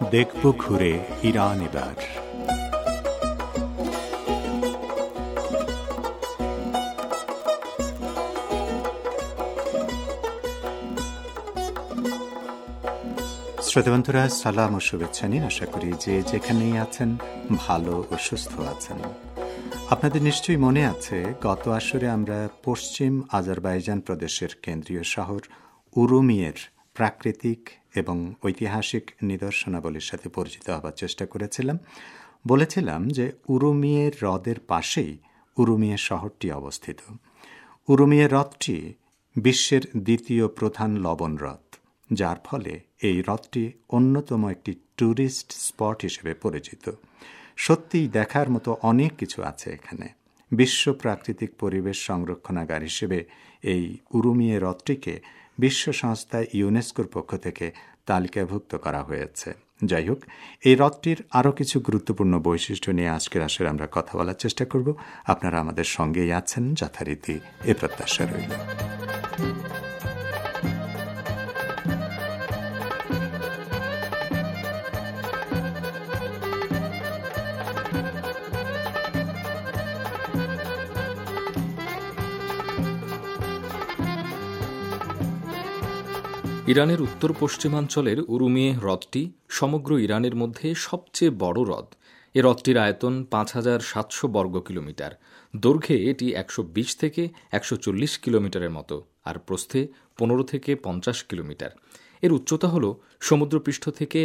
দেখব ঘুরে ইরান এবার। শ্রোতাবন্ধুরা, সালাম ও শুভেচ্ছা নিন। আশা করি যে যেখানেই আছেন ভালো ও সুস্থ আছেন। আপনাদের নিশ্চয়ই মনে আছে, গত আসরে আমরা পশ্চিম আজারবাইজান প্রদেশের কেন্দ্রীয় শহর উরুমিয়ের প্রাকৃতিক এবং ঐতিহাসিক নিদর্শনাবলীর সাথে পরিচিত হবার চেষ্টা করেছিলাম। বলেছিলাম যে উরুমিয়ের হ্রদের পাশেই উরুমিয়ে শহরটি অবস্থিত। উরুমিয়ে হ্রদটি বিশ্বের দ্বিতীয় প্রধান লবণ হ্রদ, যার ফলে এই হ্রদটি অন্যতম একটি ট্যুরিস্ট স্পট হিসেবে পরিচিত। সত্যিই দেখার মতো অনেক কিছু আছে এখানে। বিশ্ব প্রাকৃতিক পরিবেশ সংরক্ষণাগার হিসেবে এই উরুমিয়ে হ্রদটিকে বিশ্ব সংস্থা ইউনেস্কোর পক্ষ থেকে তালিকাভুক্ত করা হয়েছে। যাই হোক, এই হ্রদটির আরও কিছু গুরুত্বপূর্ণ বৈশিষ্ট্য নিয়ে আজকের আসরে আমরা কথা বলার চেষ্টা করব। আপনারা আমাদের সঙ্গেই আছেন, যথারীতি এ প্রত্যাশা রইল। ইরানের উত্তর পশ্চিমাঞ্চলের উরুমিয়ে হ্রদটি সমগ্র ইরানের মধ্যে সবচেয়ে বড় হ্রদ। এ হ্রদটির আয়তন ৫,৭০০ বর্গ কিলোমিটার, দৈর্ঘ্যে এটি ১২০ থেকে ১৪০ কিলোমিটারের মতো, আর প্রস্থে ১৫ থেকে ৫০ কিলোমিটার। এর উচ্চতা হল সমুদ্রপৃষ্ঠ থেকে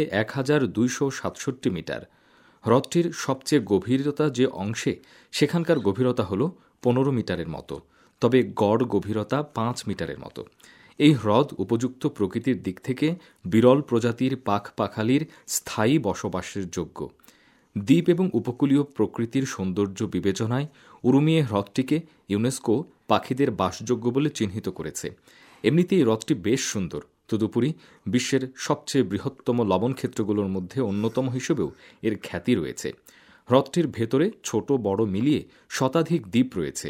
১,২৬৭ মিটার। হ্রদটির সবচেয়ে গভীরতা যে অংশে, সেখানকার গভীরতা হল ১৫ মিটারের মতো, তবে গড় গভীরতা ৫ মিটারের মতো। এই হ্রদ উপযুক্ত প্রকৃতির দিক থেকে বিরল প্রজাতির পাখপাখালির স্থায়ী বসবাসের যোগ্য। দ্বীপ এবং উপকূলীয় প্রকৃতির সৌন্দর্য বিবেচনায় উরুমিয়ে হ্রদটিকে ইউনেস্কো পাখিদের বাসযোগ্য বলে চিহ্নিত করেছে। এমনিতেই এই হ্রদটি বেশ সুন্দর। তদুপরি বিশ্বের সবচেয়ে বৃহত্তম লবণক্ষেত্রগুলোর মধ্যে অন্যতম হিসেবেও এর খ্যাতি রয়েছে। হ্রদটির ভেতরে ছোট বড় মিলিয়ে শতাধিক দ্বীপ রয়েছে।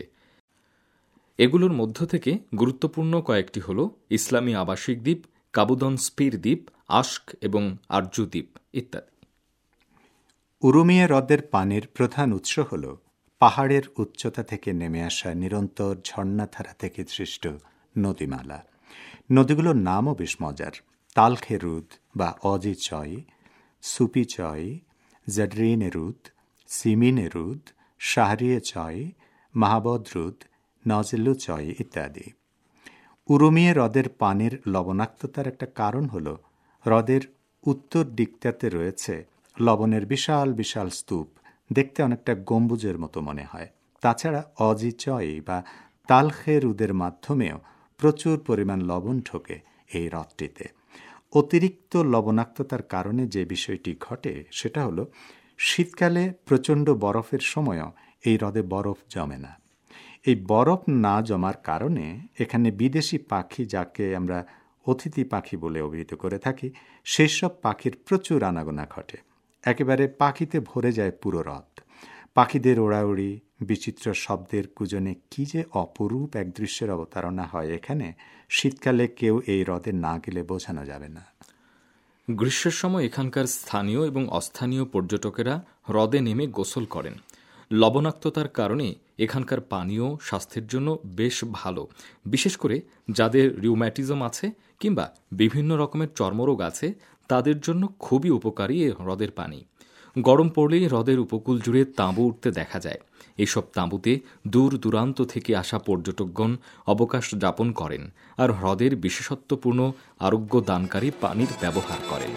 এগুলোর মধ্য থেকে গুরুত্বপূর্ণ কয়েকটি হল ইসলামী আবাসিক দ্বীপ, কাবুদন স্পির দ্বীপ, আশক এবং আরজু দ্বীপ ইত্যাদি। উরুমিয়ে হ্রদের পানির প্রধান উৎস হল পাহাড়ের উচ্চতা থেকে নেমে আসা নিরন্তর ঝর্ণাধারা থেকে সৃষ্ট নদীমালা। নদীগুলোর নামও বেশ মজার: তালখেরুদ বা অজিচয়, সুপিচয়, জাডরিনেরুদ, সিমিনেরুদ, শাহরিয়েচয়, মাহাবদরুদ, নজেলুচয় ইত্যাদি। উরুমিয়ে হ্রদের পানির লবণাক্ততার একটা কারণ হল হ্রদের উত্তর দিকটাতে রয়েছে লবণের বিশাল বিশাল স্তূপ, দেখতে অনেকটা গম্বুজের মতো মনে হয়। তাছাড়া অজিচয় বা তালখেরুদের মাধ্যমেও প্রচুর পরিমাণ লবণ ঢোকে এই হ্রদটিতে। অতিরিক্ত লবণাক্ততার কারণে যে বিষয়টি ঘটে সেটা হলো, শীতকালে প্রচণ্ড বরফের সময়ও এই হ্রদে বরফ জমে না। এই বরফ না জমার কারণে এখানে বিদেশি পাখি, যাকে আমরা অতিথি পাখি বলে অভিহিত করে থাকি, সেই সব পাখির প্রচুর আনাগোনা ঘটে। একেবারে পাখিতে ভরে যায় পুরো হ্রদ। পাখিদের ওড়াউড়ি, বিচিত্র শব্দের কুজনে কি যে অপরূপ এক দৃশ্যের অবতারণা হয় এখানে, শীতকালে কেউ এই হ্রদে না গেলে বোঝানো যাবে না। গ্রীষ্মের সময় এখানকার স্থানীয় এবং অস্থানীয় পর্যটকেরা হ্রদে নেমে গোসল করেন। লবণাক্ততার কারণে এখানকার পানীয় স্বাস্থ্যের জন্য বেশ ভালো, বিশেষ করে যাদের রিউম্যাটিজম আছে কিংবা বিভিন্ন রকমের চর্মরোগ আছে, তাদের জন্য খুবই উপকারী এই হ্রদের পানি। গরম পড়লেই হ্রদের উপকূল জুড়ে তাঁবু উঠতে দেখা যায়। এইসব তাঁবুতে দূর দূরান্ত থেকে আসা পর্যটকগণ অবকাশ যাপন করেন আর হ্রদের বিশেষত্বপূর্ণ আরোগ্য দানকারী পানির ব্যবহার করেন।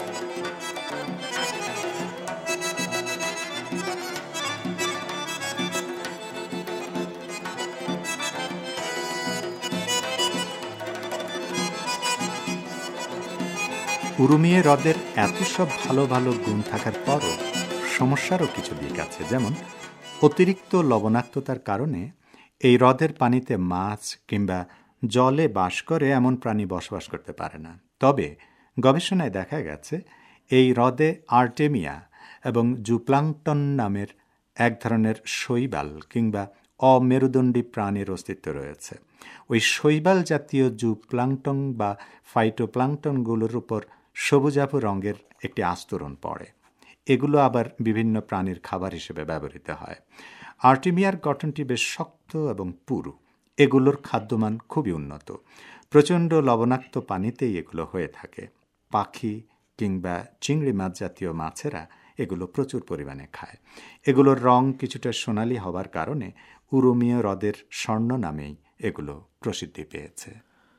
উরুমিয়ে হ্রদের এত সব ভালো ভালো গুণ থাকার পরও সমস্যারও কিছু দিক আছে। যেমন, অতিরিক্ত লবণাক্ততার কারণে এই হ্রদের পানিতে মাছ কিংবা জলে বাস করে এমন প্রাণী বসবাস করতে পারে না। তবে গবেষণায় দেখা গেছে এই হ্রদে আর্টেমিয়া এবং জুপ্লাঙ্কটন নামের এক ধরনের শৈবাল কিংবা অমেরুদণ্ডী প্রাণীর অস্তিত্ব রয়েছে। ওই শৈবাল জাতীয় জুপ্লাঙ্কটন বা ফাইটোপ্লাঙ্কটনগুলোর উপর সবুজাভ রঙের একটি আস্তরণ পড়ে। এগুলো আবার বিভিন্ন প্রাণীর খাবার হিসেবে ব্যবহৃত হয়। আর্টেমিয়ার গঠনটি বেশ শক্ত এবং পুরু। এগুলোর খাদ্যমান খুবই উন্নত। প্রচণ্ড লবণাক্ত পানিতেই এগুলো হয়ে থাকে। পাখি কিংবা চিংড়ি মাছ জাতীয় মাছেরা এগুলো প্রচুর পরিমাণে খায়। এগুলোর রং কিছুটা সোনালি হওয়ার কারণে উরুমিয়ে হ্রদের স্বর্ণ নামেই এগুলো প্রসিদ্ধি পেয়েছে।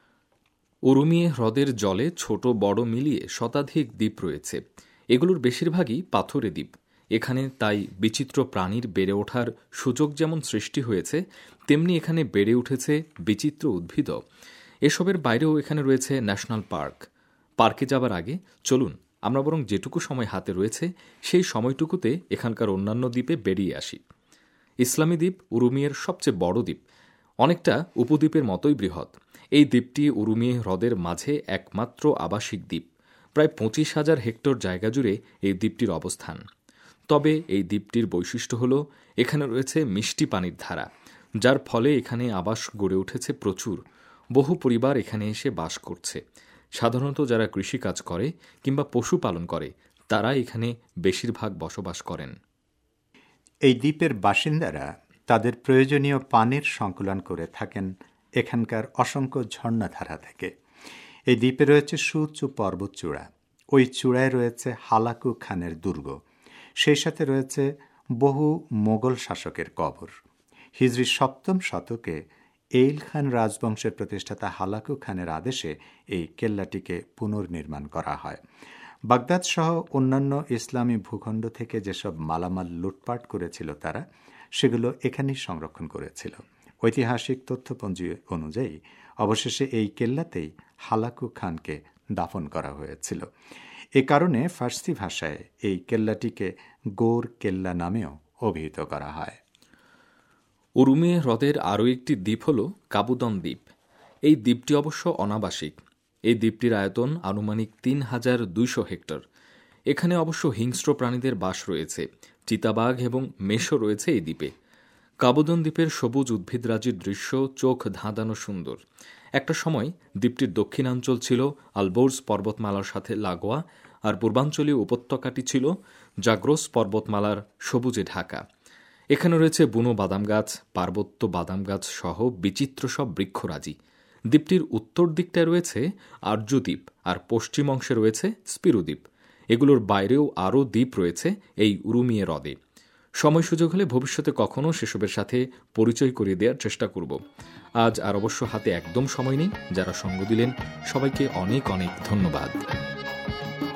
উরুমিয়ে হ্রদের জলে ছোট বড় মিলিয়ে শতাধিক দ্বীপ রয়েছে। এগুলোর বেশিরভাগই পাথুরে দ্বীপ। এখানে তাই বিচিত্র প্রাণীর বেড়ে ওঠার সুযোগ যেমন সৃষ্টি হয়েছে, তেমনি এখানে বেড়ে উঠেছে বিচিত্র উদ্ভিদও। এসবের বাইরেও এখানে রয়েছে ন্যাশনাল পার্ক। পার্কে যাবার আগে চলুন আমরা বরং যেটুকু সময় হাতে রয়েছে সেই সময়টুকুতে এখানকার অন্যান্য দ্বীপে বেরিয়ে আসি। ইসলামী দ্বীপ উরুমিয়ের সবচেয়ে বড় দ্বীপ, অনেকটা উপদ্বীপের মতোই বৃহৎ। এই দ্বীপটি উরুমিয়ে হ্রদের মাঝে একমাত্র আবাসিক দ্বীপ। প্রায় 25,000 হেক্টর জায়গা জুড়ে এই দ্বীপটির অবস্থান। তবে এই দ্বীপটির বৈশিষ্ট্য হল এখানে রয়েছে মিষ্টি পানির ধারা, যার ফলে এখানে আবাস গড়ে উঠেছে প্রচুর। বহু পরিবার এখানে এসে বাস করছে। সাধারণত যারা কৃষিকাজ করে কিংবা পশুপালন করে তারা এখানে বেশিরভাগ বসবাস করেন। এই দ্বীপের বাসিন্দারা তাদের প্রয়োজনীয় পানির সংকলন করে থাকেন এখানকার অসংখ্য ঝর্ণাধারা থেকে। এই দ্বীপে রয়েছে সুউচ্চ পর্বত চূড়া। ওই চূড়ায় রয়েছে হালাকু খানের দুর্গ। সেই সাথে রয়েছে বহু মোগল শাসকের কবর। হিজরি 7ম শতকে এইল খান রাজবংশের প্রতিষ্ঠাতা হালাকু খানের আদেশে এই কেল্লাটিকে পুনর্নির্মাণ করা হয়। বাগদাদ সহ অন্যান্য ইসলামী ভূখণ্ড থেকে যেসব মালামাল লুটপাট করেছিল তারা, সেগুলো এখানেই সংরক্ষণ করেছিল। ঐতিহাসিক তথ্যপঞ্জি অনুযায়ী অবশেষে এই কেল্লাতেই হালাকু খানকে দাফন করা হয়েছিল। এ কারণে ফার্সি ভাষায় এই কেল্লাটিকে গোর কেল্লা নামেও অভিহিত করা হয়। উরুমিয়ে হ্রদের আরও একটি দ্বীপ হল কাবুদন দ্বীপ। এই দ্বীপটি অবশ্য অনাবাসিক। এই দ্বীপটির আয়তন আনুমানিক 3,200 হেক্টর। এখানে অবশ্য হিংস্র প্রাণীদের বাস রয়েছে। চিতাবাঘ এবং মেষও রয়েছে এই দ্বীপে। কাবুদন দ্বীপের সবুজ উদ্ভিদরাজির দৃশ্য চোখ ধাঁধানো সুন্দর। একটা সময় দ্বীপটির দক্ষিণাঞ্চল ছিল আলবোর্জ পর্বতমালার সাথে লাগোয়া, আর পূর্বাঞ্চলীয় উপত্যকাটি ছিল জাগ্রোস পর্বতমালার সবুজে ঢাকা। এখানে রয়েছে বুনো বাদাম গাছ, পার্বত্য বাদাম গাছ সহ বিচিত্র সব বৃক্ষরাজি। দ্বীপটির উত্তর দিকটায় রয়েছে আর্য দ্বীপ, আর পশ্চিম অংশে রয়েছে স্পিরু দ্বীপ। এগুলোর বাইরেও আরও দ্বীপ রয়েছে এই উরুমিয়ে হ্রদে। সময় সুযোগ হলে ভবিষ্যতে কখনো সেসবের সাথে পরিচয় করিয়ে দেওয়ার চেষ্টা করব। আজ আর অবশ্য হাতে একদম সময় নেই। যারা সঙ্গ দিলেন সবাইকে অনেক অনেক ধন্যবাদ।